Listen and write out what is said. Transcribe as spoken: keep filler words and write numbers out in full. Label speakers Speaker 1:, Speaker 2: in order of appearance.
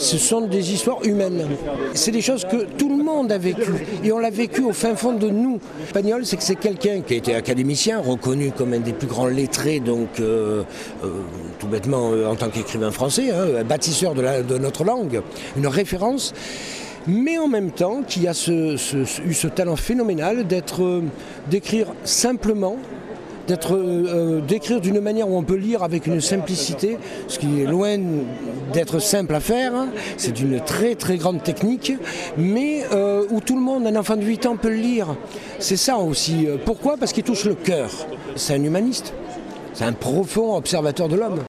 Speaker 1: ce sont des histoires humaines. C'est des choses que tout le monde a vécues, et on l'a vécu au fin fond de nous. Pagnol, c'est que c'est quelqu'un qui a été académicien, reconnu comme un des plus grands lettrés, donc euh, euh, tout bêtement euh, en tant qu'écrivain français, hein, un bâtisseur de, la, de notre langue, une référence, mais en même temps qui a ce, ce, eu ce talent phénoménal d'être, euh, d'écrire simplement, d'être, euh, d'écrire d'une manière où on peut lire avec une simplicité, ce qui est loin d'être simple à faire, c'est d'une très très grande technique, mais euh, où tout le monde, un enfant de huit ans peut le lire. C'est ça aussi. Pourquoi ? Parce qu'il touche le cœur. C'est un humaniste, c'est un profond observateur de l'homme.